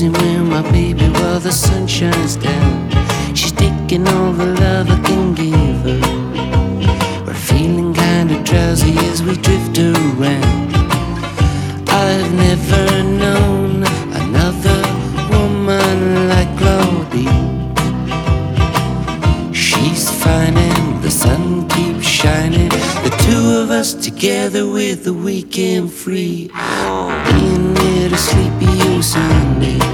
cruising with my baby while the sun shines down. She's taking all the love I can give her. We're feeling kinda drowsy as we drift around. I've never known another woman like Claudine. She's fine and the sun keeps shining. The two of us together with the weekend free. Being near to sleepy old Sunday.